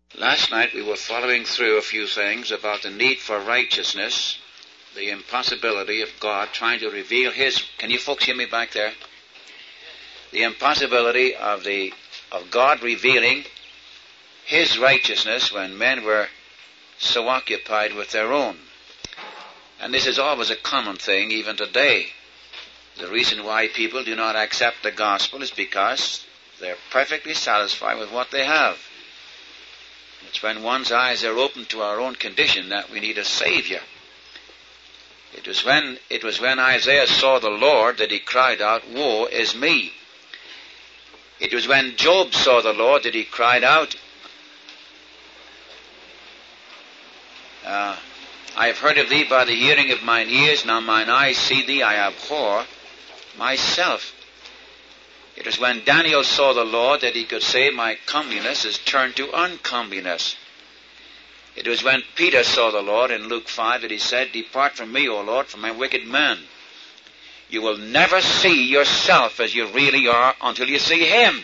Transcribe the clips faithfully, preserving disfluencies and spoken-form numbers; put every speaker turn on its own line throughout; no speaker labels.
Last night we were following through a few things about the need for righteousness, the impossibility of God trying to reveal His... Can you folks hear me back there? The impossibility of the of God revealing His righteousness when men were so occupied with their own. And this is always a common thing even today. The reason why people do not accept the gospel is because they're perfectly satisfied with what they have. It's when one's eyes are open to our own condition that we need a Savior. It was when it was when Isaiah saw the Lord that he cried out, "Woe is me." It was when Job saw the Lord that he cried out, uh, "I have heard of thee by the hearing of mine ears, now mine eyes see thee, I abhor myself." It was when Daniel saw the Lord that he could say, "My comeliness is turned to uncomeliness." It was when Peter saw the Lord in Luke five that he said, "Depart from me, O Lord, for my wicked man." You will never see yourself as you really are until you see Him.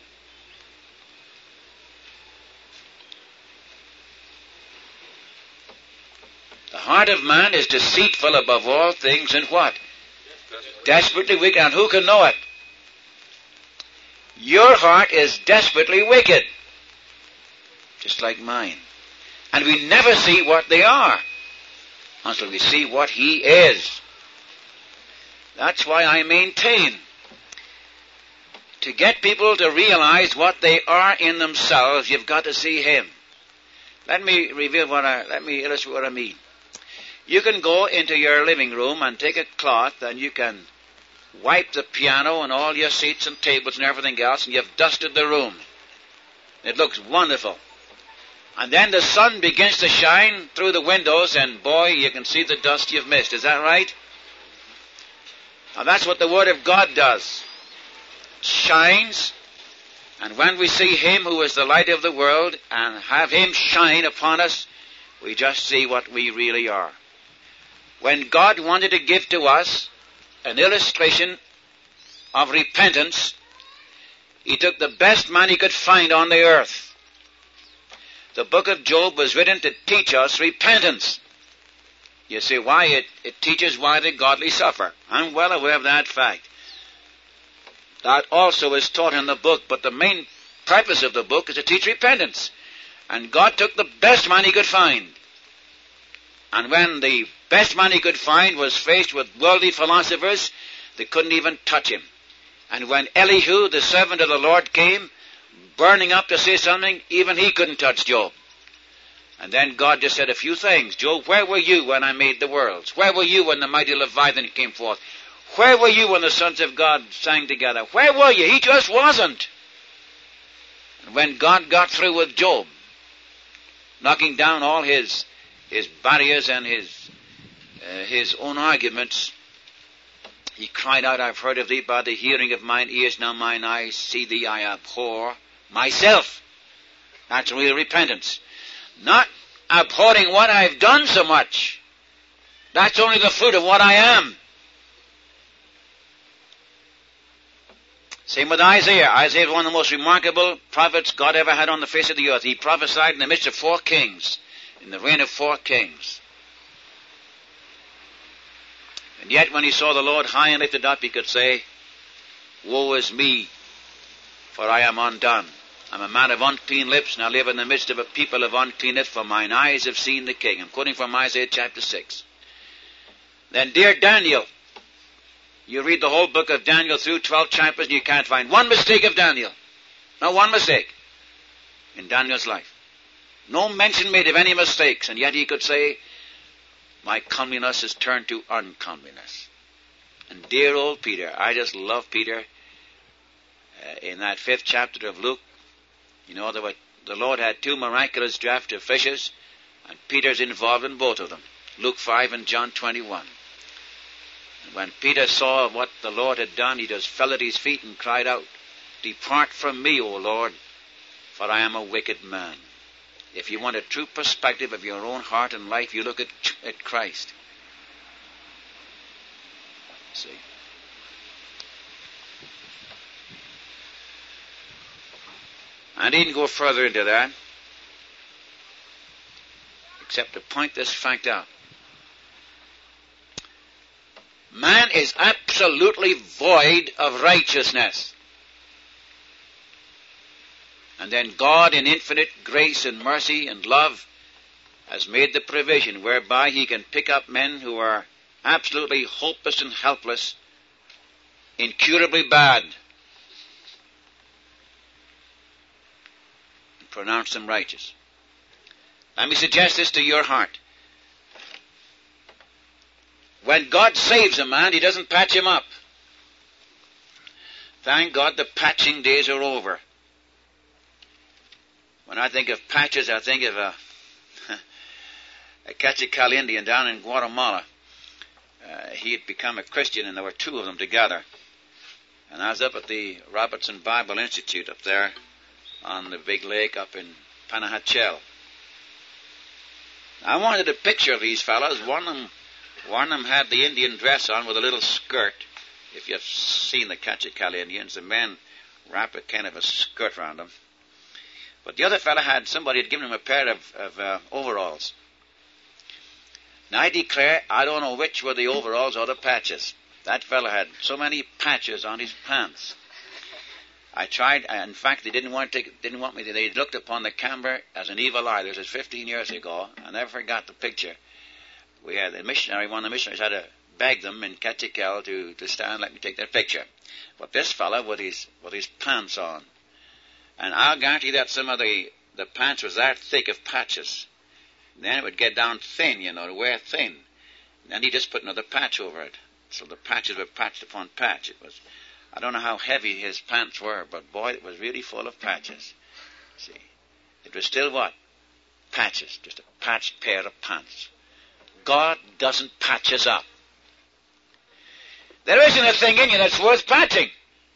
The heart of man is deceitful above all things and what? Desperately wicked. And who can know it? Your heart is desperately wicked, just like mine. And we never see what they are until we see what He is. That's why I maintain to get people to realize what they are in themselves, you've got to see Him. Let me reveal what I, let me illustrate what I mean. You can go into your living room and take a cloth and you can wipe the piano and all your seats and tables and everything else, and you've dusted the room. It looks wonderful. And then the sun begins to shine through the windows, and boy, you can see the dust you've missed. Is that right? Now that's what the Word of God does. It shines, and when we see Him who is the light of the world and have Him shine upon us, we just see what we really are. When God wanted to give to us an illustration of repentance, He took the best man He could find on the earth. The book of Job was written to teach us repentance. You see why? It, it teaches why the godly suffer. I'm well aware of that fact. That also is taught in the book, but the main purpose of the book is to teach repentance. And God took the best man He could find. And when the best man He could find was faced with worldly philosophers, they couldn't even touch him. And when Elihu, the servant of the Lord, came, burning up to say something, even he couldn't touch Job. And then God just said a few things. "Job, where were you when I made the worlds? Where were you when the mighty Leviathan came forth? Where were you when the sons of God sang together? Where were you?" He just wasn't. And when God got through with Job, knocking down all his his barriers and his uh, his own arguments, He cried out, "I've heard of thee by the hearing of mine ears, now mine eyes see thee, I abhor myself." That's real repentance. Not abhorring what I've done so much. That's only the fruit of what I am. Same with Isaiah. Isaiah is one of the most remarkable prophets God ever had on the face of the earth. He prophesied in the midst of four kings, in the reign of four kings. And yet when he saw the Lord high and lifted up, he could say, "Woe is me, for I am undone. I'm a man of unclean lips, and I live in the midst of a people of unclean lips, for mine eyes have seen the King." I'm quoting from Isaiah chapter six. Then dear Daniel, you read the whole book of Daniel through twelve chapters, and you can't find one mistake of Daniel. Not one mistake in Daniel's life. No mention made of any mistakes, and yet he could say, "My comeliness is turned to uncomeliness." And dear old Peter, I just love Peter. Uh, in that fifth chapter of Luke, you know, there were, the Lord had two miraculous draughts of fishes, and Peter's involved in both of them. Luke five and John twenty-one. And when Peter saw what the Lord had done, he just fell at his feet and cried out, "Depart from me, O Lord, for I am a wicked man." If you want a true perspective of your own heart and life, you look at, at Christ. See? I needn't go further into that. except to point this fact out. Man is absolutely void of righteousness. And then God, in infinite grace and mercy and love, has made the provision whereby he can pick up men who are absolutely hopeless and helpless, incurably bad, and pronounce them righteous. Let me suggest this to your heart. When God saves a man, he doesn't patch him up. Thank God the patching days are over. When I think of patches, I think of a, a Cachical Indian down in Guatemala. Uh, he had become a Christian, and there were two of them together. And I was up at the Robertson Bible Institute up there on the big lake up in Panajachel. I wanted a picture of these fellows. One of them, one of them had the Indian dress on with a little skirt. If you've seen the Cachical Indians, the men wrap a kind of a skirt around them. But the other fellow had, somebody had given him a pair of, of uh, overalls. Now I declare, I don't know which were the overalls or the patches. That fellow had so many patches on his pants. I tried, in fact, they didn't want to take, didn't want me to, they looked upon the camera as an evil eye. This was fifteen years ago. I never forgot the picture. We had the missionary, one of the missionaries had to beg them in Cachical to, to stand, let me take their picture. But this fellow with his, with his pants on. And I'll guarantee that some of the, the pants was that thick of patches. And then it would get down thin, you know, to wear thin. And then he just put another patch over it. So the patches were patched upon patch. It was, I don't know how heavy his pants were, but boy, it was really full of patches. See, it was still what? Patches, just a patched pair of pants. God doesn't patch us up. There isn't a thing in you that's worth patching.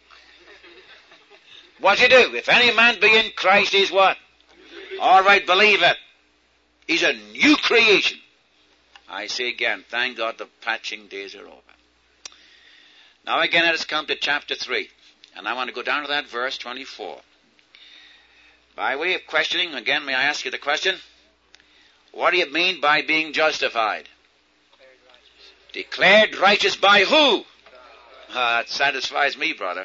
What do you do? If any man be in Christ, he's what? All right, believe it. He's a new creation. I say again, thank God the patching days are over. Now again, let us come to chapter three. And I want to go down to that verse twenty-four. By way of questioning, again, may I ask you the question? What do you mean by being justified? Declared righteous. Declared righteous by who? Uh, that satisfies me, brother.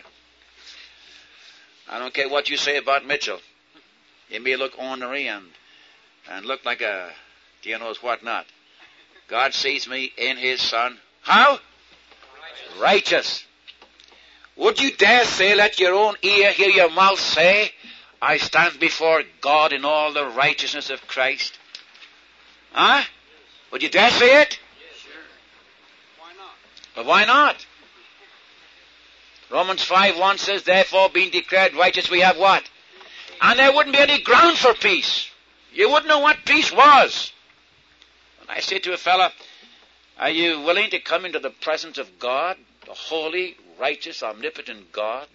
I don't care what you say about Mitchell. He may look ornery and, and look like a, do you know what not. God sees me in his Son. How? Righteous. Righteous. Would you dare say, let your own ear hear your mouth say, I stand before God in all the righteousness of Christ? Huh? Would you dare say it?
Yes, sure. Why not?
But why not? Romans five one says, therefore, being declared righteous, we have what? And there wouldn't be any ground for peace. You wouldn't know what peace was. And I say to a fellow, are you willing to come into the presence of God, the holy, righteous, omnipotent God?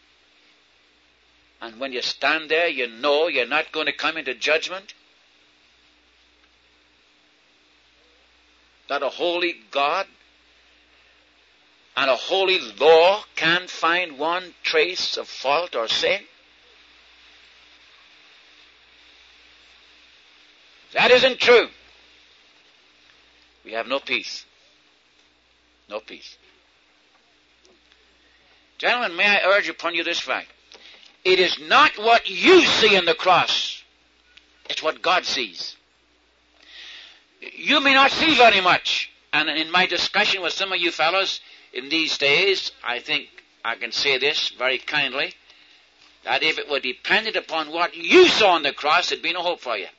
And when you stand there, you know you're not going to come into judgment? That a holy God and a holy law can't find one trace of fault or sin? That isn't true. We have no peace. No peace. Gentlemen, may I urge upon you this fact. It is not what you see in the cross. It's what God sees. You may not see very much. And in my discussion with some of you fellows in these days, I think I can say this very kindly, that if it were dependent upon what you saw on the cross, there'd be no hope for you.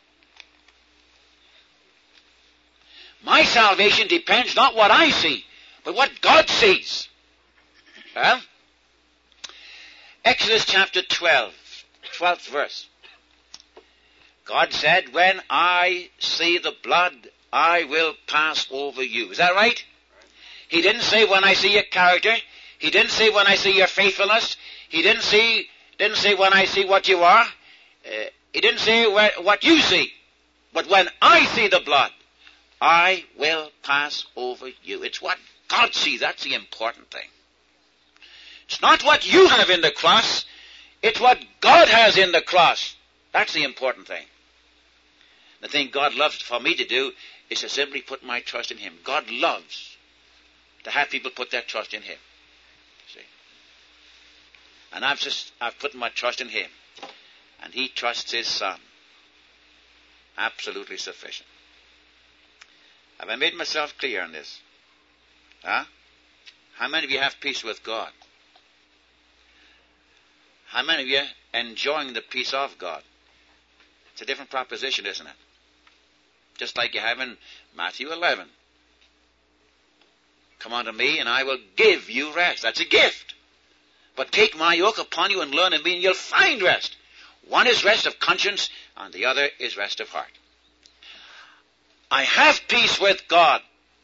My salvation depends not what I see, but what God sees. Well, Exodus chapter twelve, twelfth verse. God said, when I see the blood, I will pass over you. Is that right? He didn't say when I see your character. He didn't say when I see your faithfulness. He didn't say, didn't say when I see what you are. Uh, he didn't say where, what you see. But when I see the blood, I will pass over you. It's what God sees. That's the important thing. It's not what you have in the cross. It's what God has in the cross. That's the important thing. The thing God loves for me to do is to simply put my trust in him. God loves to have people put their trust in him. See? And I've just, I've put my trust in him. And he trusts his Son. Absolutely sufficient. Have I made myself clear on this? Huh? How many of you have peace with God? How many of you enjoying the peace of God? It's a different proposition, isn't it? Just like you have in Matthew eleven. Come unto me and I will give you rest. That's a gift. But take my yoke upon you and learn of me and you'll find rest. One is rest of conscience and the other is rest of heart. I have peace with God.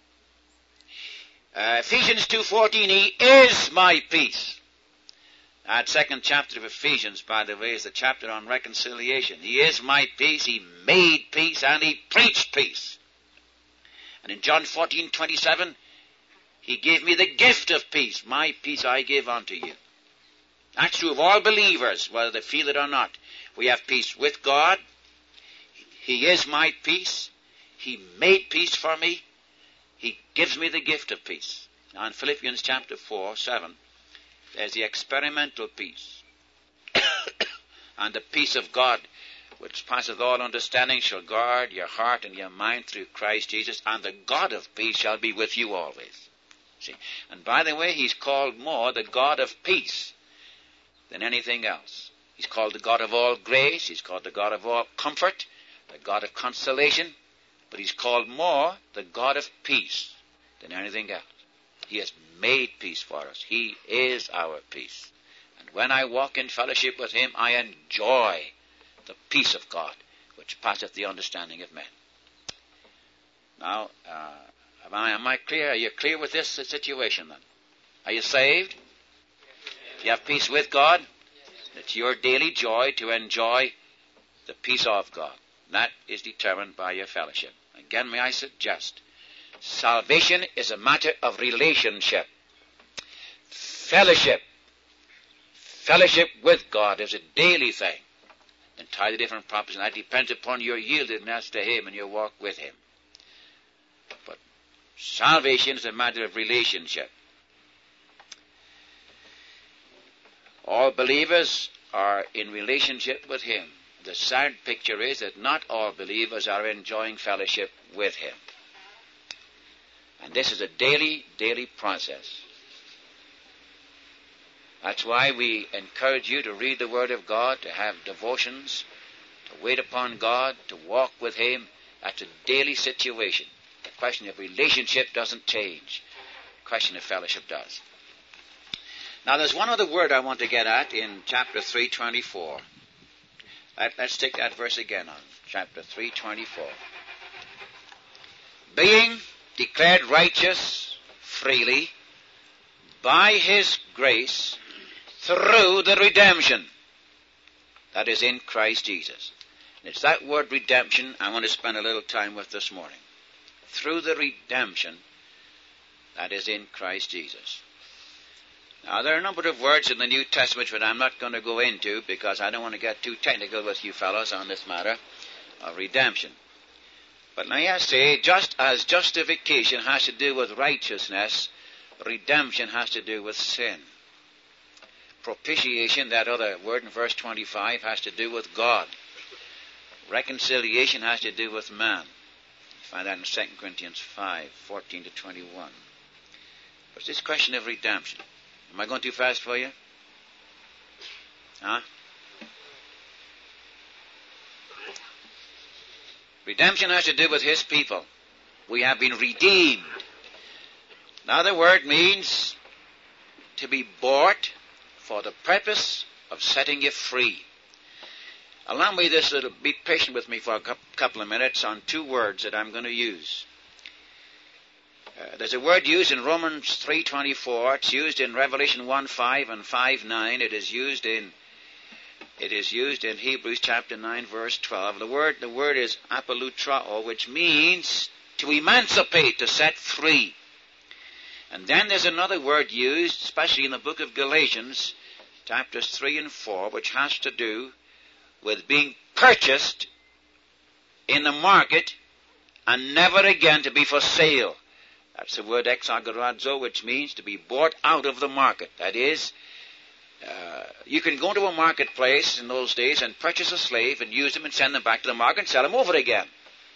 Uh, Ephesians two fourteen, he is my peace. That second chapter of Ephesians, by the way, is the chapter on reconciliation. He is my peace, he made peace, and he preached peace. And in John fourteen twenty-seven, he gave me the gift of peace. My peace I give unto you. That's true of all believers, whether they feel it or not. We have peace with God. He is my peace. He made peace for me. He gives me the gift of peace. Now in Philippians chapter four, seven, there's the experimental peace. And the peace of God, which passeth all understanding, shall guard your heart and your mind through Christ Jesus, and the God of peace shall be with you always. See? And by the way, he's called more the God of peace than anything else. He's called the God of all grace. He's called the God of all comfort, the God of consolation. But he's called more the God of peace than anything else. He has made peace for us. He is our peace. And when I walk in fellowship with him, I enjoy the peace of God, which passeth the understanding of men. Now, uh, am I, am I clear? Are you clear with this situation then? Are you saved? Do you have peace with God? It's your daily joy to enjoy the peace of God. That is determined by your fellowship. Again, may I suggest, salvation is a matter of relationship. Fellowship. Fellowship with God is a daily thing. Entirely different proposition. That depends upon your yieldedness to him and your walk with him. But salvation is a matter of relationship. All believers are in relationship with him. The sad picture is that not all believers are enjoying fellowship with him. And this is a daily, daily process. That's why we encourage you to read the Word of God, to have devotions, to wait upon God, to walk with him. That's a daily situation. The question of relationship doesn't change. The question of fellowship does. Now there's one other word I want to get at in chapter three twenty-four. Let, let's take that verse again on chapter three twenty-four. Being declared righteous freely by his grace through the redemption that is in Christ Jesus. And it's that word redemption I want to spend a little time with this morning. Through the redemption that is in Christ Jesus. Now, there are a number of words in the New Testament that I'm not going to go into because I don't want to get too technical with you fellows on this matter of redemption. But may I say, just as justification has to do with righteousness, redemption has to do with sin. Propitiation, that other word in verse twenty-five, has to do with God. Reconciliation has to do with man. You find that in Second Corinthians five, fourteen to twenty-one. But this question of redemption. Am I going too fast for you? Huh? Redemption has to do with his people. We have been redeemed. Now the word means to be bought for the purpose of setting you free. Allow me this little, be patient with me for a couple of minutes on two words that I'm going to use. Uh, there's a word used in Romans three twenty-four. It's used in Revelation one five and five nine. It is used in it is used in Hebrews chapter nine verse twelve. The word the word is apolutrao, which means to emancipate, to set free. And then there's another word used, especially in the book of Galatians, chapters three and four, which has to do with being purchased in the market and never again to be for sale. That's the word exagorazo, which means to be bought out of the market. That is, uh, you can go to a marketplace in those days and purchase a slave and use them and send them back to the market and sell them over again.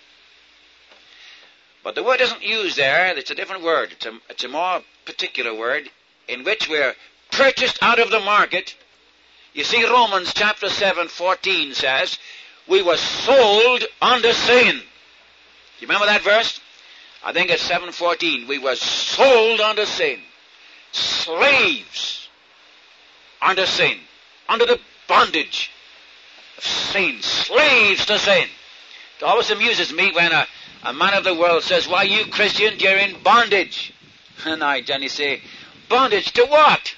But the word isn't used there. It's a different word. It's a, it's a more particular word in which we're purchased out of the market. You see, Romans chapter seven, fourteen says, we were sold unto sin. Do you remember that verse? I think it's seven fourteen. We were sold unto sin. Slaves unto sin. Under the bondage of sin. Slaves to sin. It always amuses me when a, a man of the world says, why, you Christians, you're in bondage. And I generally say, bondage to what?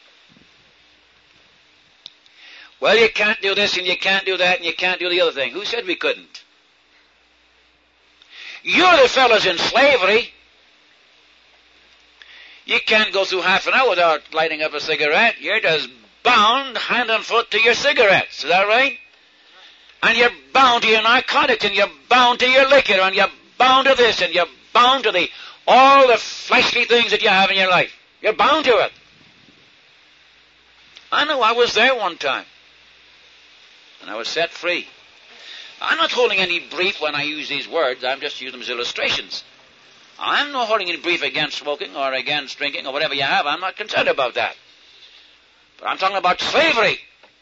Well, you can't do this and you can't do that and you can't do the other thing. Who said we couldn't? You're the fellows in slavery. You can't go through half an hour without lighting up a cigarette. You're just bound hand and foot to your cigarettes. Is that right? And you're bound to your narcotics, and you're bound to your liquor, and you're bound to this, and you're bound to the all the fleshly things that you have in your life. You're bound to it. I know I was there one time. And I was set free. I'm not holding any brief when I use these words. I'm just using them as illustrations. I'm not holding any brief against smoking or against drinking or whatever you have. I'm not concerned about that. But I'm talking about slavery.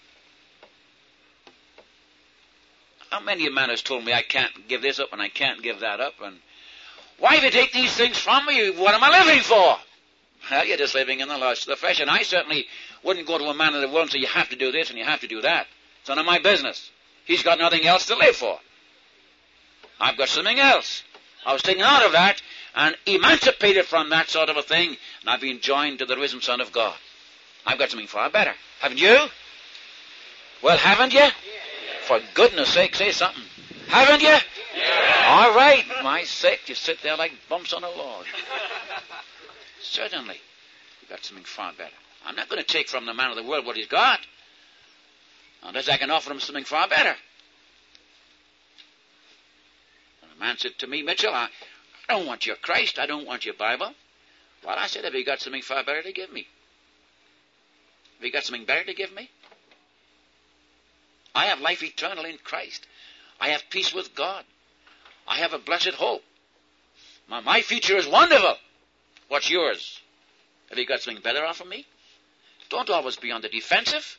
How many of men has told me I can't give this up and I can't give that up? And why do you take these things from me? What am I living for? Well, you're just living in the lust of the flesh. And I certainly wouldn't go to a man of the world and say, you have to do this and you have to do that. It's none of my business. He's got nothing else to live for. I've got something else. I was taken out of that and emancipated from that sort of a thing, and I've been joined to the risen Son of God. I've got something far better. Haven't you? Well, haven't you? Yeah. For goodness sake, say something. Haven't you? Yeah. All right. My sake, you sit there like bumps on a log. Certainly. You've got something far better. I'm not going to take from the man of the world what he's got, unless I can offer him something far better. And the man said to me, Mitchell, I, I don't want your Christ. I don't want your Bible. Well, I said, have you got something far better to give me? Have you got something better to give me? I have life eternal in Christ. I have peace with God. I have a blessed hope. My, my future is wonderful. What's yours? Have you got something better offer me? Don't always be on the defensive.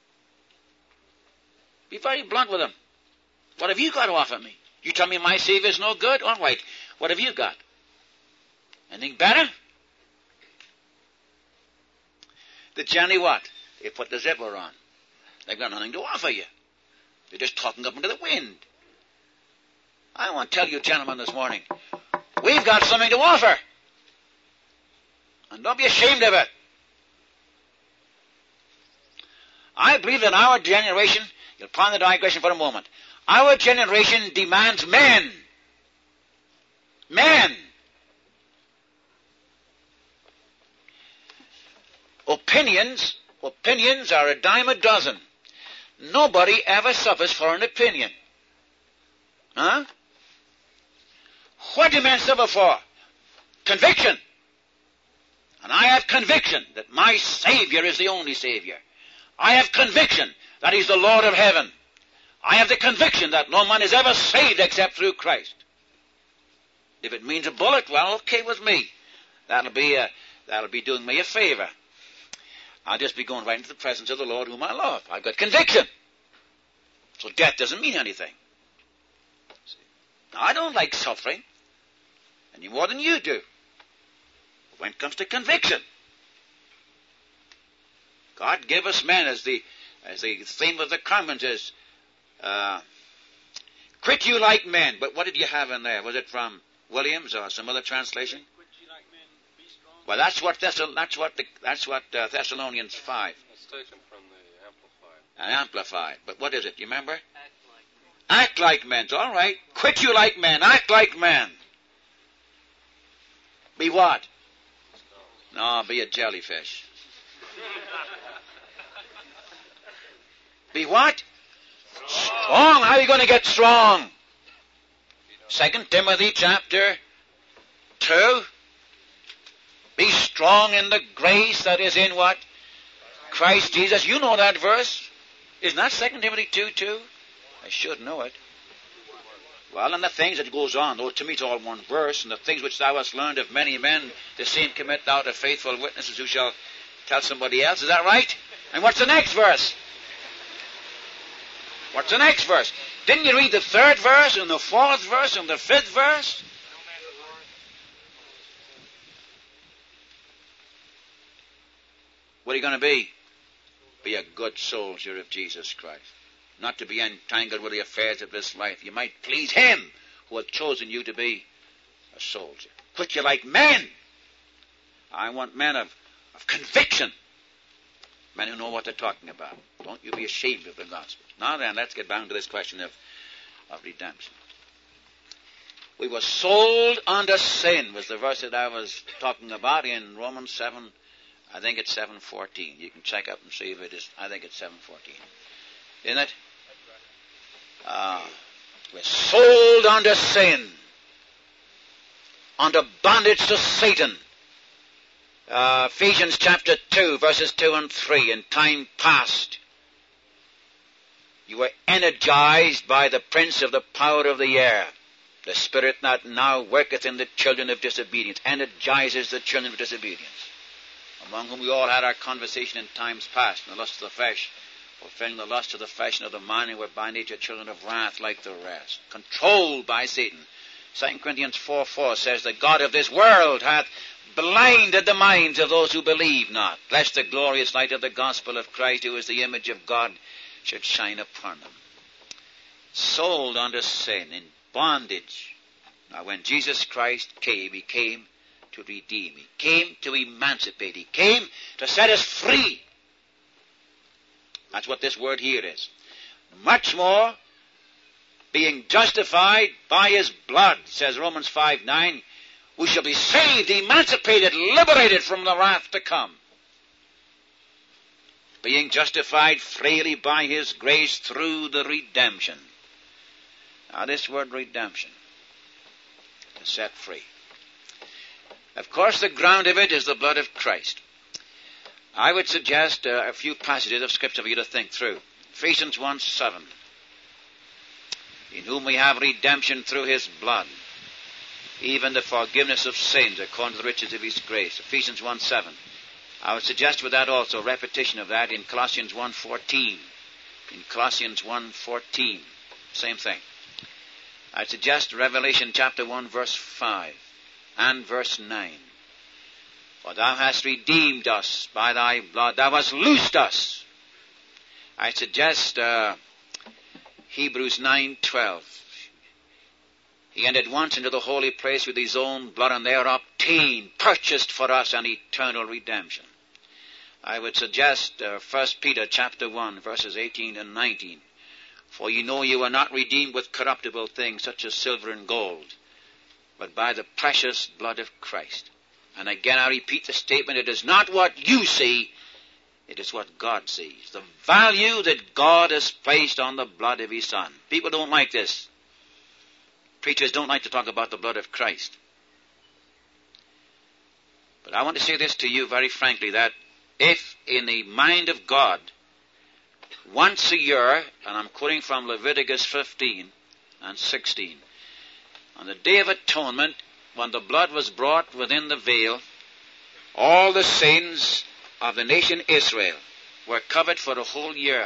Be very blunt with them. What have you got to offer me? You tell me my Savior's no good? All right. What have you got? Anything better? The Johnny what? They put the zipper on. They've got nothing to offer you. They're just talking up into the wind. I want to tell you, gentlemen, this morning, we've got something to offer. And don't be ashamed of it. I believe that our generation, you'll ponder the digression for a moment, our generation demands men. Men. Opinions, opinions are a dime a dozen. Nobody ever suffers for an opinion. Huh? What do men suffer for? Conviction. And I have conviction that my Savior is the only Savior. I have conviction that He's the Lord of heaven. I have the conviction that no man is ever saved except through Christ. If it means a bullet, well, okay with me. That'll be a, that'll be doing me a favor. I'll just be going right into the presence of the Lord whom I love. I've got conviction. So death doesn't mean anything. See? Now, I don't like suffering any more than you do. But when it comes to conviction, God gave us men, as the as the theme of the comment is, uh, quit you like men. But what did you have in there? Was it from Williams or some other translation?
Quit you like men, be strong.
Well, that's what Thessal- that's what the, that's what uh, Thessalonians five.
It's taken from the Amplified.
And amplified. But what is it? You remember?
Act like men.
Act like men. All right. Quit you like men. Act like men. Be what? No, be a jellyfish. Be what? Strong. How are you going to get strong? Second Timothy chapter two. Be strong in the grace that is in what? Christ Jesus. You know that verse. Isn't that Second Timothy two two? I should know it. Well, and the things that goes on, though to me it's all one verse, and the things which thou hast learned of many men, the same commit thou to faithful witnesses who shall tell somebody else. Is that right? And what's the next verse? What's the next verse? Didn't you read the third verse, and the fourth verse, and the fifth verse? What are you going to be? Be a good soldier of Jesus Christ. Not to be entangled with the affairs of this life. You might please Him who hath chosen you to be a soldier. Quit you like men. I want men of, of conviction. Men who know what they're talking about. Don't you be ashamed of the gospel. Now then, let's get down to this question of, of redemption. We were sold under sin, was the verse that I was talking about in Romans seven. I think it's seven fourteen. You can check up and see if it is. I think it's seven fourteen. Isn't it? Uh, we're sold under sin, under bondage to Satan. Uh, Ephesians chapter two, verses two and three. In time past, you were energized by the prince of the power of the air, the spirit that now worketh in the children of disobedience, energizes the children of disobedience, among whom we all had our conversation in times past, in the lust of the flesh, fulfilling the lust of the flesh and of the mind, and were by nature children of wrath like the rest, controlled by Satan. Second Corinthians four four says, the God of this world hath blinded the minds of those who believe not, lest the glorious light of the gospel of Christ, who is the image of God, should shine upon them. Sold under sin, in bondage. Now when Jesus Christ came, He came to redeem. He came to emancipate. He came to set us free. That's what this word here is. Much more, being justified by His blood, says Romans five nine, we shall be saved, emancipated, liberated from the wrath to come. Being justified freely by His grace through the redemption. Now this word redemption, to set free. Of course, the ground of it is the blood of Christ. I would suggest uh, a few passages of Scripture for you to think through. Ephesians one seven. In whom we have redemption through His blood, even the forgiveness of sins according to the riches of His grace. Ephesians one seven. I would suggest with that also a repetition of that in Colossians one fourteen. In Colossians one fourteen. Same thing. I'd suggest Revelation chapter one verse five. And verse nine. For thou hast redeemed us by thy blood. Thou hast loosed us. I suggest uh, Hebrews nine twelve. He entered once into the holy place with His own blood, and there obtained, purchased for us an eternal redemption. I would suggest uh, First Peter chapter one, verses eighteen and nineteen. For you know you are not redeemed with corruptible things, such as silver and gold, but by the precious blood of Christ. And again I repeat the statement, it is not what you see, it is what God sees. The value that God has placed on the blood of His Son. People don't like this. Preachers don't like to talk about the blood of Christ. But I want to say this to you very frankly, that if in the mind of God, once a year, and I'm quoting from Leviticus fifteen and sixteen, on the Day of Atonement, when the blood was brought within the veil, all the sins of the nation Israel were covered for a whole year.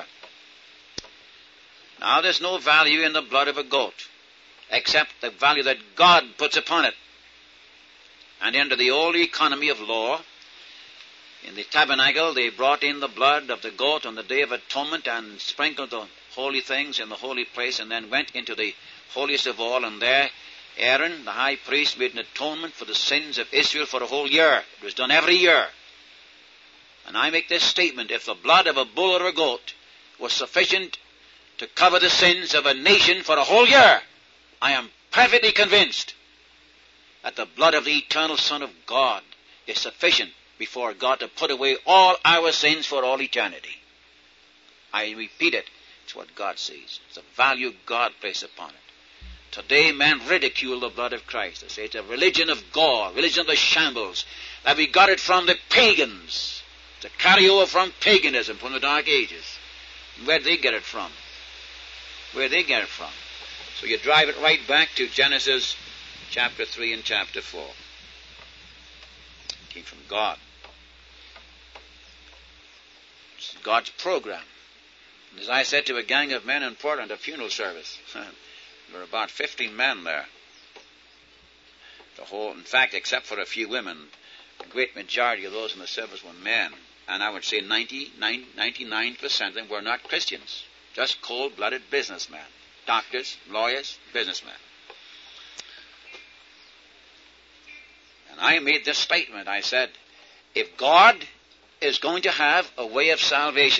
Now there's no value in the blood of a goat, except the value that God puts upon it. And under the old economy of law, in the tabernacle they brought in the blood of the goat on the Day of Atonement and sprinkled the holy things in the holy place, and then went into the holiest of all, and there Aaron, the high priest, made an atonement for the sins of Israel for a whole year. It was done every year. And I make this statement, if the blood of a bull or a goat was sufficient to cover the sins of a nation for a whole year, I am perfectly convinced that the blood of the eternal Son of God is sufficient before God to put away all our sins for all eternity. I repeat it, it's what God sees. It's the value God places upon it. Today men ridicule the blood of Christ. They say it's a religion of gore, religion of the shambles, that we got it from the pagans. It's a carryover from paganism, from the Dark Ages. Where did they get it from? Where did they get it from? So you drive it right back to Genesis chapter three and chapter four. It came from God. It's God's program. And as I said to a gang of men in Portland, a funeral service, there were about fifteen men there. The whole, in fact, except for a few women, the great majority of those in the service were men. And I would say ninety-nine, ninety-nine percent of them were not Christians. Just cold-blooded businessmen. Doctors, lawyers, businessmen. And I made this statement. I said, if God is going to have a way of salvation,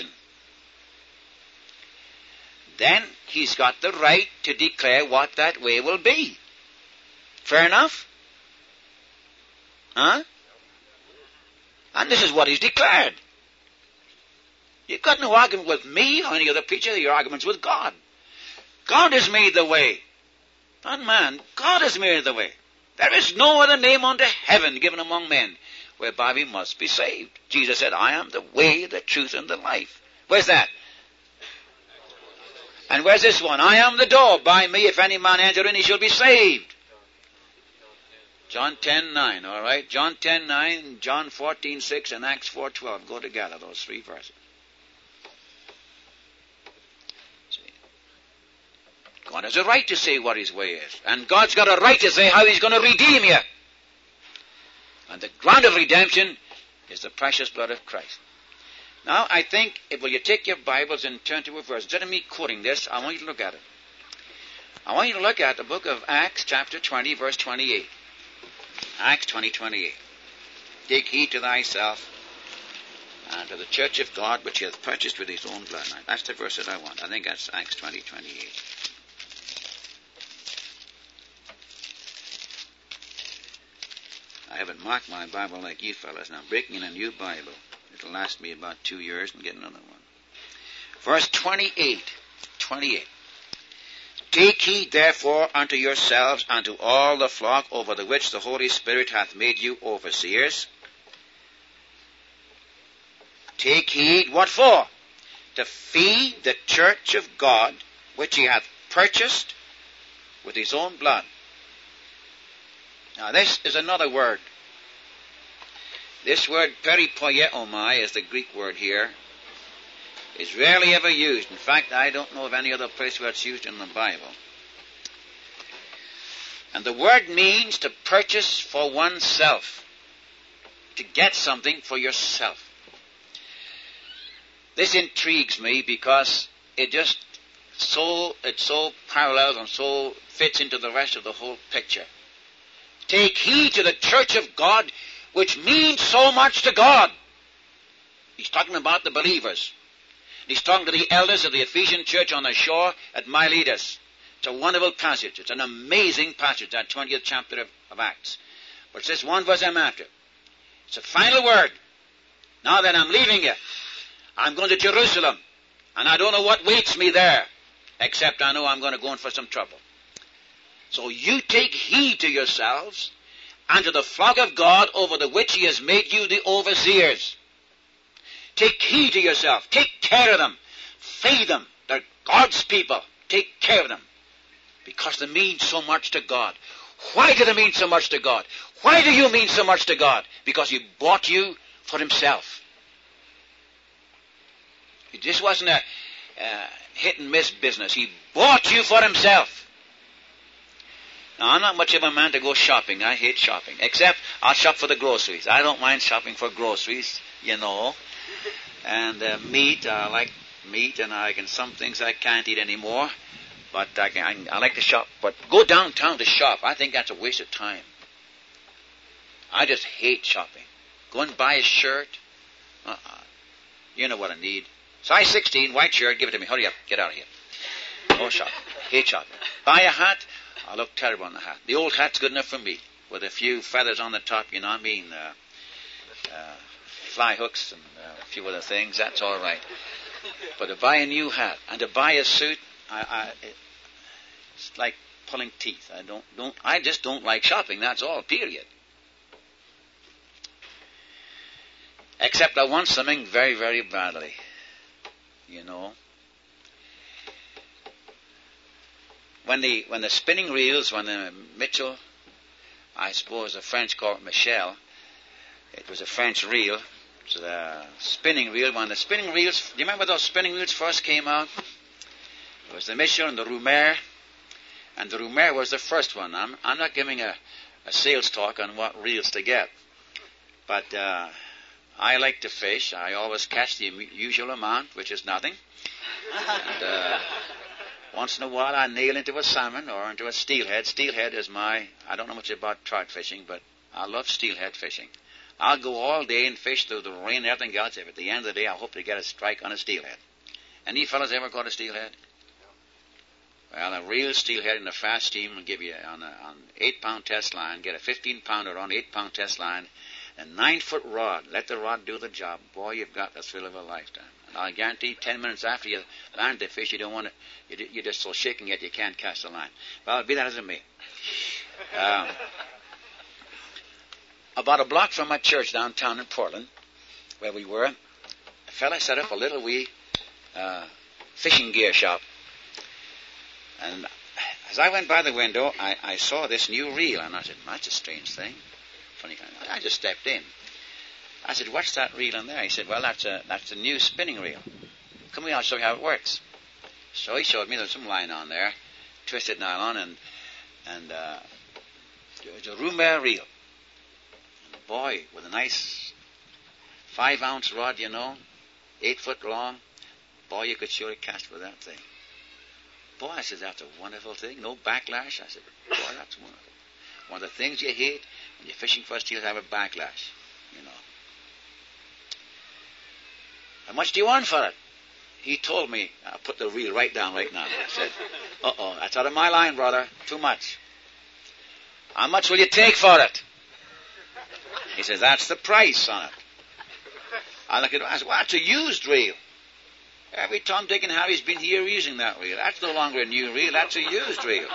then he's got the right to declare what that way will be. Fair enough? Huh? And this is what he's declared. You've got no argument with me or any other preacher. Your argument's with God. God has made the way. Not man. God has made the way. There is no other name under heaven given among men whereby we must be saved. Jesus said, I am the way, the truth, and the life. Where's that? And where's this one? I am the door. By me, if any man enter in, he shall be saved. John ten nine, all right? John ten nine, John fourteen six, and Acts four twelve go together, those three verses. See? God has a right to say what his way is. And God's got a right to say how he's going to redeem you. And the ground of redemption is the precious blood of Christ. Now, I think, if will you take your Bibles and turn to a verse. Instead of me quoting this, I want you to look at it. I want you to look at the book of Acts, chapter twenty, verse twenty-eight. Acts twenty, twenty-eight. Take heed to thyself and to the church of God, which he hath purchased with his own blood. Now, that's the verse that I want. I think that's Acts twenty, twenty-eight. I haven't marked my Bible like you fellas. Now, I'm breaking in a new Bible. It'll last me about two years and get another one. Verse twenty-eight. twenty-eight. Take heed therefore unto yourselves and to all the flock over the which the Holy Spirit hath made you overseers. Take heed, what for? To feed the church of God, which he hath purchased with his own blood. Now this is another word. This word peripoieomai is the Greek word here. It's rarely ever used. In fact, I don't know of any other place where it's used in the Bible. And the word means to purchase for oneself. To get something for yourself. This intrigues me because it just so, it so parallels and so fits into the rest of the whole picture. Take heed to the church of God, which means so much to God. He's talking about the believers. He's talking to the elders of the Ephesian church on the shore at Miletus. It's a wonderful passage. It's an amazing passage, that twentieth chapter of, of Acts. But it's this one verse I'm after. It's a final word. Now that I'm leaving you, I'm going to Jerusalem. And I don't know what waits me there, except I know I'm going to go in for some trouble. So you take heed to yourselves and to the flock of God over the which he has made you the overseers. Take heed to yourself. Take care of them. Feed them. They're God's people. Take care of them. Because they mean so much to God. Why do they mean so much to God? Why do you mean so much to God? Because he bought you for himself. This wasn't a uh, hit and miss business. He bought you for himself. Now, I'm not much of a man to go shopping. I hate shopping. Except I'll shop for the groceries. I don't mind shopping for groceries, you know. And uh, meat, I like meat, and I can, some things I can't eat anymore. But I, can, I, I like to shop. But go downtown to shop, I think that's a waste of time. I just hate shopping. Go and buy a shirt. Uh-uh. You know what I need. Size sixteen, white shirt, give it to me. Hurry up, get out of here. No shopping. Hate shopping. Buy a hat. I look terrible on the hat. The old hat's good enough for me, with a few feathers on the top, you know what I mean, uh, uh, fly hooks and uh, a few other things, that's all right. But to buy a new hat and to buy a suit, I, I, it's like pulling teeth. I don't, don't, I just don't like shopping. That's all, period. Except I want something very, very badly. You know. When the, when the spinning reels, when the Mitchell, I suppose the French call it Michel, it was a French reel. It was a spinning reel. When the spinning reels, do you remember those spinning reels first came out? It was the Michel and the Rumer. And the Rumer was the first one. I'm, I'm not giving a, a sales talk on what reels to get. But uh, I like to fish. I always catch the usual amount, which is nothing. And uh, once in a while I nail into a salmon or into a steelhead. Steelhead is my, I don't know much about trout fishing, but I love steelhead fishing. I'll go all day and fish through the rain and everything else. If at the end of the day I hope to get a strike on a steelhead. Any fellas ever caught a steelhead? Well, a real steelhead in a fast steam will give you on an on eight pound test line, get a fifteen pounder on eight pound test line, a nine foot rod. Let the rod do the job. Boy, you've got the thrill of a lifetime. And I guarantee ten minutes after you land the fish, you don't want to, you, you're just so shaking yet you can't cast the line. Well, be that as it may. Um, about a block from my church downtown in Portland, where we were, a fella set up a little wee uh, fishing gear shop. And as I went by the window, I, I saw this new reel, and I said, that's a strange thing. Funny kind. I just stepped in. I said, what's that reel in there? He said, well, that's a that's a new spinning reel. Come here, I'll show you how it works. So he showed me there's some line on there, twisted nylon, and and uh, it's a Rumer reel. And boy, with a nice five ounce rod, you know, eight foot long. Boy, you could surely cast with that thing. Boy, I said, that's a wonderful thing. No backlash. I said, boy, that's wonderful. One of the things you hate when you're fishing for steelhead, have a backlash, you know. How much do you want for it? He told me, I'll put the reel right down right now. I said, uh-oh, that's out of my line, brother. Too much. How much will you take for it? He says, that's the price on it. I look at it, I said, well, that's a used reel. Every Tom, Dick, and Harry's been here using that reel. That's no longer a new reel. That's a used reel.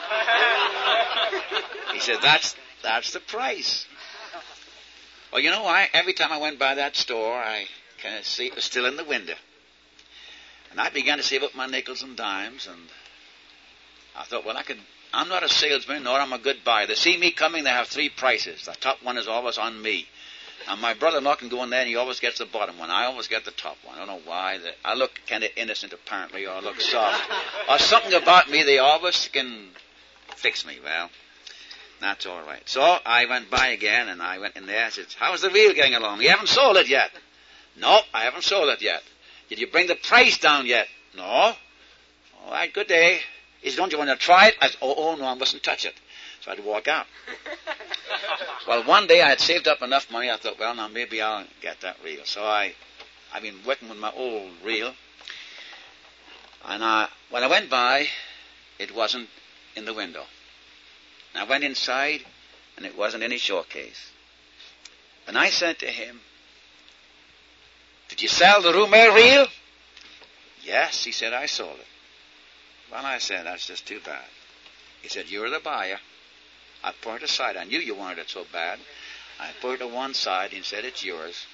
He said, that's that's the price. Well, you know, I every time I went by that store, I kind of see it was still in the window. And I began to save up my nickels and dimes, and I thought, well, I could, I'm not a salesman, nor I'm a good buyer. They see me coming, they have three prices. The top one is always on me. And my brother-in-law can go in there and he always gets the bottom one. I always get the top one. I don't know why. I look kind of innocent apparently, or I look soft. Or something about me, they always can fix me. Well, that's all right. So I went by again and I went in there. I said, how's the reel getting along? You haven't sold it yet. No, I haven't sold it yet. Did you bring the price down yet? No. All right, good day. He said, don't you want to try it? I said, oh, oh no, I mustn't touch it. So I had to walk out. Well, one day I had saved up enough money. I thought, well, now maybe I'll get that reel. So I, I've been working with my old reel. And I, when I went by, it wasn't in the window. And I went inside, and it wasn't in his showcase. And I said to him, did you sell the Rumer reel? Yes, he said, I sold it. Well, I said, that's just too bad. He said, you're the buyer. I put it aside. I knew you wanted it so bad. I put it to one side and said, it's yours.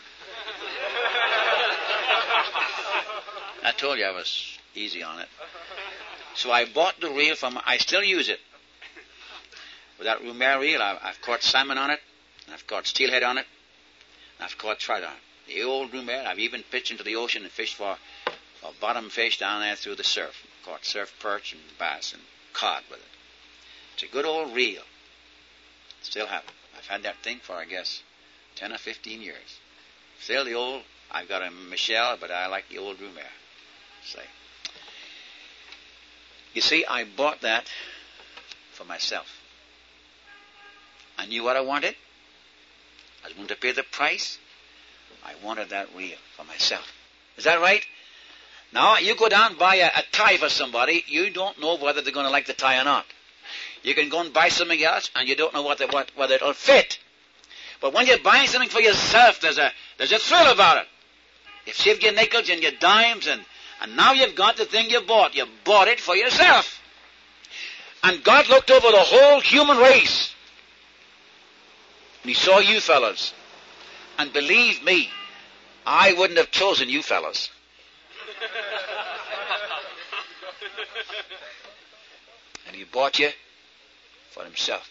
I told you I was easy on it. So I bought the reel from, I still use it. With that Rumer reel, I've, I've caught salmon on it, and I've caught steelhead on it, and I've caught trout on it. The old Rumer, I've even pitched into the ocean and fished for, for bottom fish down there through the surf. Caught surf perch and bass and cod with it. It's a good old reel. Still have it. I've had that thing for, I guess, ten or fifteen years. Still the old, I've got a Michel, but I like the old Rumer. Say. You see, I bought that for myself. I knew what I wanted. I was willing to pay the price. I wanted that reel for myself. Is that right? Now, you go down and buy a, a tie for somebody, you don't know whether they're going to like the tie or not. You can go and buy something else, and you don't know what the, what, whether it'll fit. But when you're buying something for yourself, there's a there's a thrill about it. You've saved your nickels and your dimes, and, and now you've got the thing you bought. You bought it for yourself. And God looked over the whole human race. And he saw you fellas. And believe me, I wouldn't have chosen you fellas. And he bought you for himself.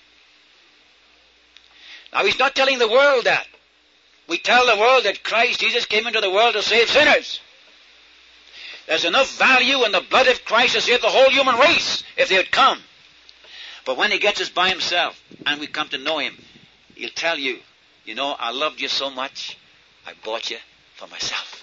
Now he's not telling the world that. We tell the world that Christ Jesus came into the world to save sinners. There's enough value in the blood of Christ to save the whole human race if they would come. But when he gets us by himself and we come to know him, he'll tell you, you know, I loved you so much, I bought you for myself.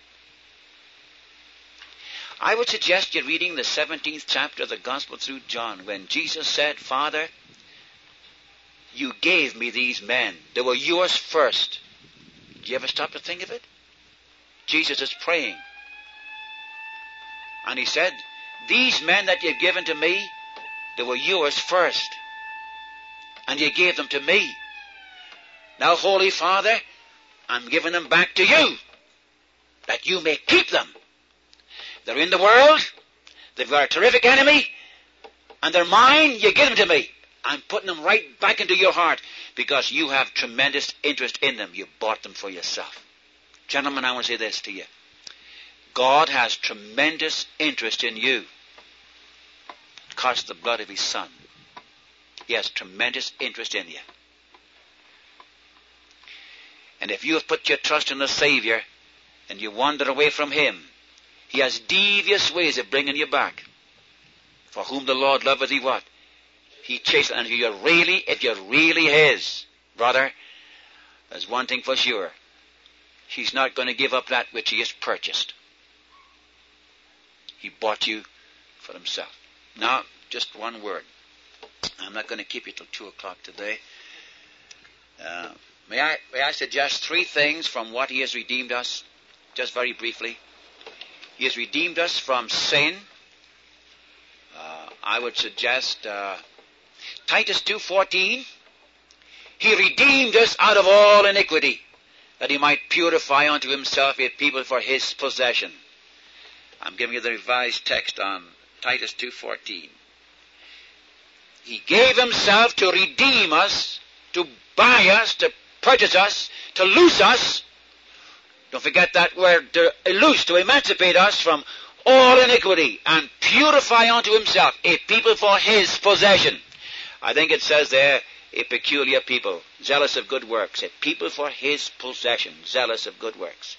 I would suggest you reading the seventeenth chapter of the Gospel through John, when Jesus said, Father, you gave me these men. They were yours first. Did you ever stop to think of it? Jesus is praying. And he said, these men that you've given to me, they were yours first. And you gave them to me. Now, Holy Father, I'm giving them back to you, that you may keep them. They're in the world, they've got a terrific enemy, and they're mine, you give them to me. I'm putting them right back into your heart, because you have tremendous interest in them. You bought them for yourself. Gentlemen, I want to say this to you. God has tremendous interest in you. It cost the blood of his Son. He has tremendous interest in you. And if you have put your trust in the Savior and you wander away from him, he has devious ways of bringing you back. For whom the Lord loveth, he what? He chases. And if you're really, if you're really his, brother, there's one thing for sure. He's not going to give up that which he has purchased. He bought you for himself. Now, just one word. I'm not going to keep you till two o'clock today. Uh, may I, may I suggest three things from what he has redeemed us, just very briefly. He has redeemed us from sin. Uh, I would suggest uh, Titus two fourteen. He redeemed us out of all iniquity, that he might purify unto himself a people for his possession. I'm giving you the revised text on Titus two fourteen. He gave himself to redeem us, to buy us, to purchase us, to loose us. Don't forget that word, to loose, to emancipate us from all iniquity and purify unto himself a people for his possession. I think it says there, a peculiar people, zealous of good works. A people for his possession, zealous of good works.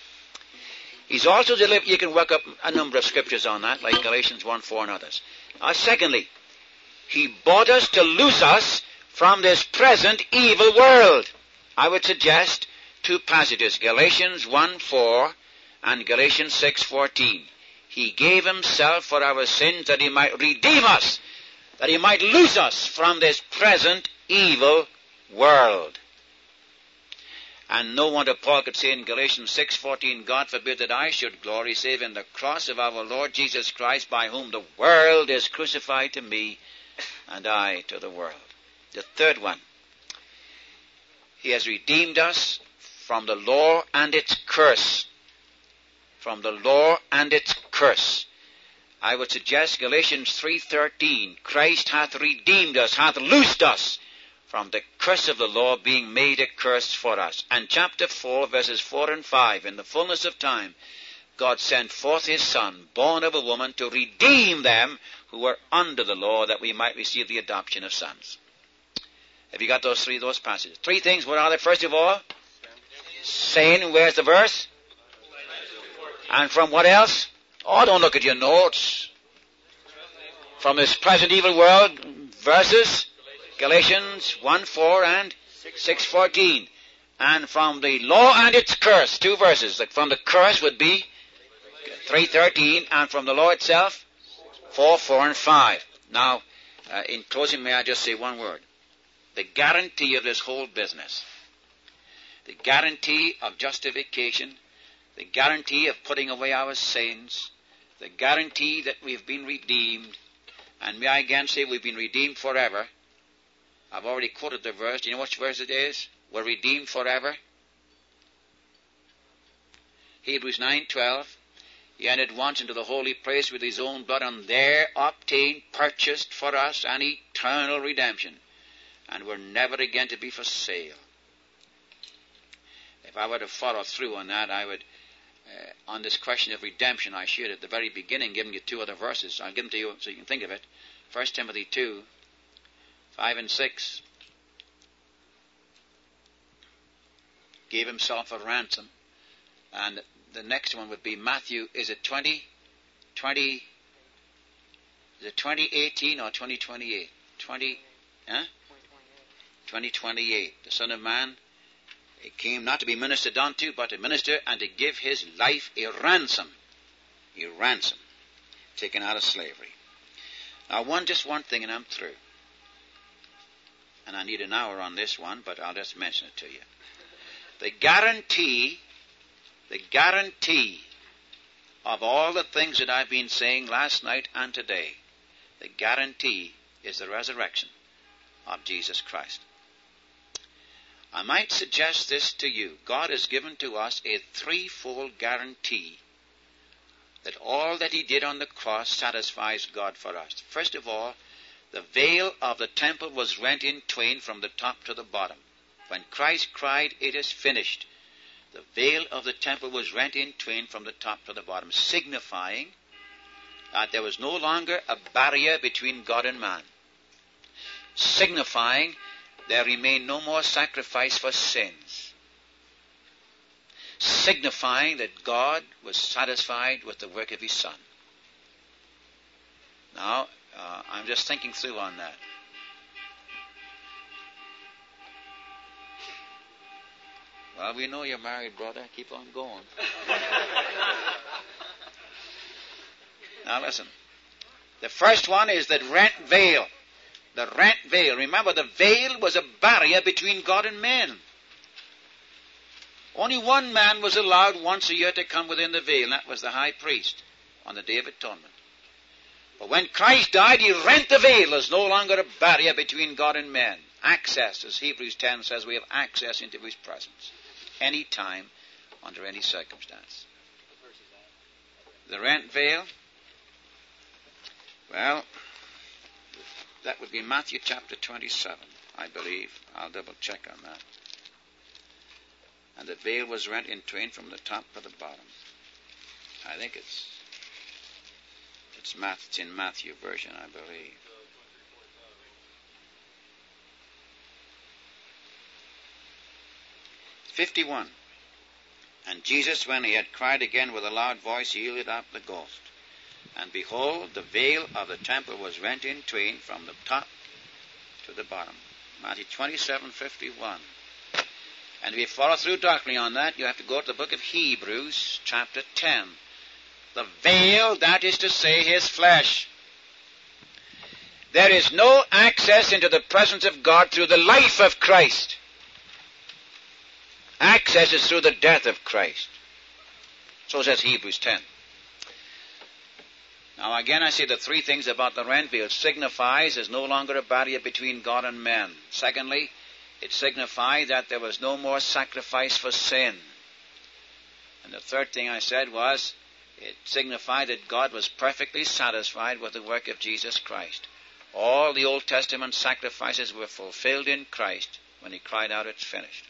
He's also delivered, you can work up a number of scriptures on that, like Galatians one four and others. Uh, secondly, he bought us to loose us from this present evil world. I would suggest two passages, Galatians one four and Galatians six fourteen. He gave himself for our sins that he might redeem us, that he might loose us from this present evil world. And no wonder Paul could say in Galatians six fourteen, God forbid that I should glory save in the cross of our Lord Jesus Christ, by whom the world is crucified to me and I to the world. The third one, he has redeemed us from the law and its curse. From the law and its curse. I would suggest Galatians three thirteen, Christ hath redeemed us, hath loosed us from the curse of the law, being made a curse for us. And chapter four, verses four and five, in the fullness of time, God sent forth his Son, born of a woman, to redeem them who were under the law, that we might receive the adoption of sons. Have you got those three, those passages? Three things, what are they? First of all, sin. Where's the verse? And from what else? Oh, don't look at your notes. From this present evil world, verses, Galatians one four and six fourteen. And from the law and its curse, two verses. From the curse would be three thirteen, and from the law itself, four, four, and five. Now, uh, in closing, may I just say one word? The guarantee of this whole business, the guarantee of justification, the guarantee of putting away our sins, the guarantee that we've been redeemed, and may I again say we've been redeemed forever. I've already quoted the verse. Do you know which verse it is? We're redeemed forever. Hebrews nine twelve. He entered once into the holy place with his own blood, and there obtained, purchased for us an eternal redemption, and were never again to be for sale. If I were to follow through on that, I would, uh, on this question of redemption, I should at the very beginning give you two other verses. I'll give them to you so you can think of it. First Timothy two, five and six. Gave himself a ransom. And the next one would be Matthew, is it twenty, twenty, is it twenty eighteen or twenty twenty-eight? twenty, huh? twenty twenty-eight. The Son of Man, he came not to be ministered unto, but to minister and to give his life a ransom. A ransom. Taken out of slavery. Now, one, just one thing and I'm through. And I need an hour on this one, but I'll just mention it to you. The guarantee, the guarantee of all the things that I've been saying last night and today, the guarantee is the resurrection of Jesus Christ. I might suggest this to you. God has given to us a threefold guarantee that all that he did on the cross satisfies God for us. First of all, the veil of the temple was rent in twain from the top to the bottom. When Christ cried, "It is finished," the veil of the temple was rent in twain from the top to the bottom, signifying that there was no longer a barrier between God and man, signifying there remained no more sacrifice for sins, signifying that God was satisfied with the work of his Son. Now, uh, I'm just thinking through on that. Well, we know you're married, brother. Keep on going. Now listen. The first one is the rent veil. The rent veil. Remember, the veil was a barrier between God and men. Only one man was allowed once a year to come within the veil, and that was the high priest on the Day of Atonement. But when Christ died, he rent the veil. There's no longer a barrier between God and men. Access, as Hebrews ten says, we have access into his presence. Any time, under any circumstance. The rent veil, well, that would be Matthew chapter twenty-seven, I believe. I'll double check on that. And the veil was rent in twain from the top to the bottom. I think it's it's, Math, it's in Matthew version, I believe. fifty-one. And Jesus, when he had cried again with a loud voice, yielded up the ghost. And behold, the veil of the temple was rent in twain from the top to the bottom. Matthew twenty-seven fifty-one. And if you follow through doctrinally on that, you have to go to the book of Hebrews, chapter ten. The veil, that is to say, his flesh. There is no access into the presence of God through the life of Christ. Access is through the death of Christ. So says Hebrews ten. Now again I say the three things about the rent veil. It signifies there's no longer a barrier between God and men. Secondly, it signified that there was no more sacrifice for sin. And the third thing I said was, it signified that God was perfectly satisfied with the work of Jesus Christ. All the Old Testament sacrifices were fulfilled in Christ when he cried out, "It's finished."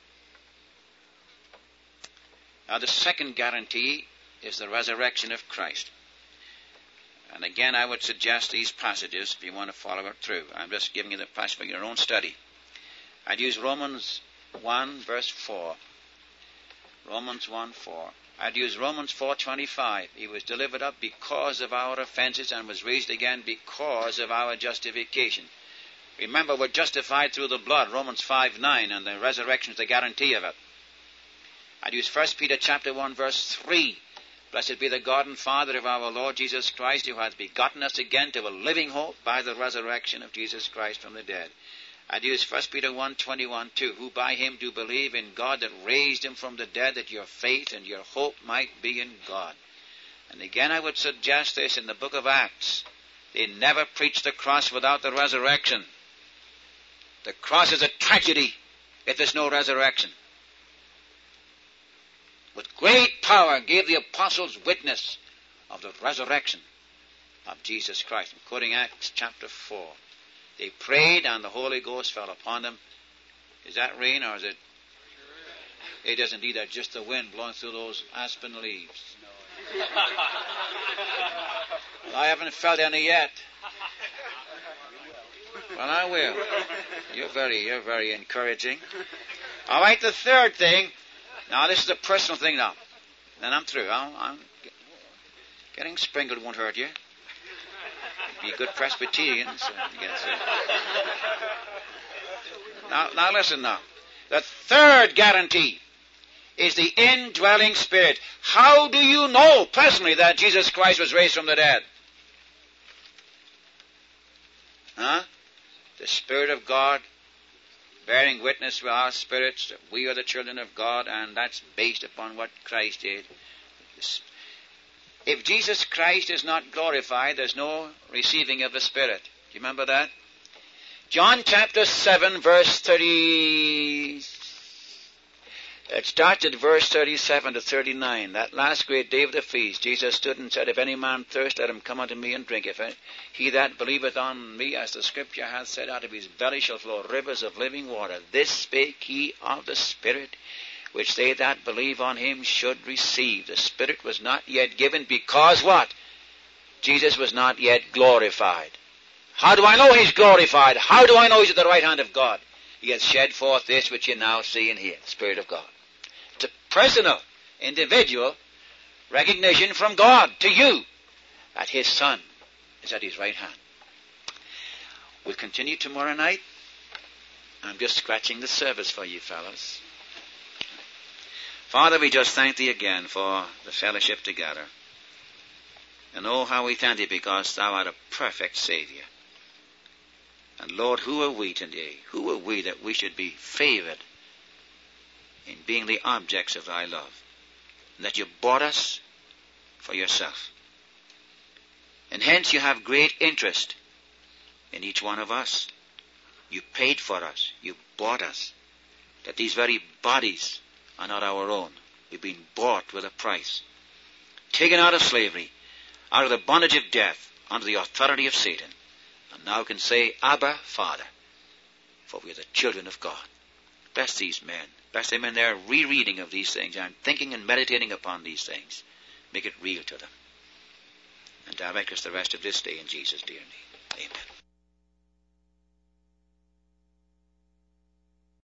Now the second guarantee is the resurrection of Christ. And again, I would suggest these passages if you want to follow it through. I'm just giving you the passage for your own study. I'd use Romans one, verse four. Romans one, four. I'd use Romans four, twenty-five. He was delivered up because of our offenses and was raised again because of our justification. Remember, we're justified through the blood, Romans five, nine, and the resurrection is the guarantee of it. I'd use First Peter chapter one, verse three. Blessed be the God and Father of our Lord Jesus Christ, who hath begotten us again to a living hope by the resurrection of Jesus Christ from the dead. I'd use First Peter one, twenty-one, two. Who by him do believe in God that raised him from the dead, that your faith and your hope might be in God. And again I would suggest this in the book of Acts. They never preached the cross without the resurrection. The cross is a tragedy if there's no resurrection. With great power gave the apostles witness of the resurrection of Jesus Christ. I'm quoting Acts chapter four. They prayed and the Holy Ghost fell upon them. Is that rain or is it? It is indeed. That's just the wind blowing through those aspen leaves. Well, I haven't felt any yet. Well, I will. You're very, you're very encouraging. All right, the third thing. Now, this is a personal thing now. Then I'm through. I'm, I'm getting sprinkled won't hurt you. Be a good Presbyterian. So you get through. Now, now listen now. The third guarantee is the indwelling Spirit. How do you know personally that Jesus Christ was raised from the dead? Huh? The Spirit of God bearing witness with our spirits that we are the children of God, and that's based upon what Christ did. If Jesus Christ is not glorified, there's no receiving of the Spirit. Do you remember that? John chapter seven, verse thirty. It starts at verse thirty-seven to thirty-nine. That last great day of the feast, Jesus stood and said, If any man thirst, let him come unto me and drink. If he that believeth on me, as the Scripture hath said, out of his belly shall flow rivers of living water. This spake he of the Spirit, which they that believe on him should receive. The Spirit was not yet given because what? Jesus was not yet glorified. How do I know he's glorified? How do I know he's at the right hand of God? He has shed forth this which you now see and hear, the Spirit of God. It's a personal, individual recognition from God to you that his Son is at his right hand. We'll continue tomorrow night. I'm just scratching the surface for you fellows. Father, we just thank thee again for the fellowship together. And oh, how we thank thee because thou art a perfect Savior. And Lord, who are we today? Who are we that we should be favored in being the objects of thy love? And that you bought us for yourself. And hence you have great interest in each one of us. You paid for us. You bought us. That these very bodies are not our own. We've been bought with a price. Taken out of slavery, out of the bondage of death, under the authority of Satan. And now can say, Abba, Father, for we are the children of God. Bless these men. Bless them in their rereading of these things and thinking and meditating upon these things. Make it real to them. And direct us the rest of this day in Jesus' dear name. Amen.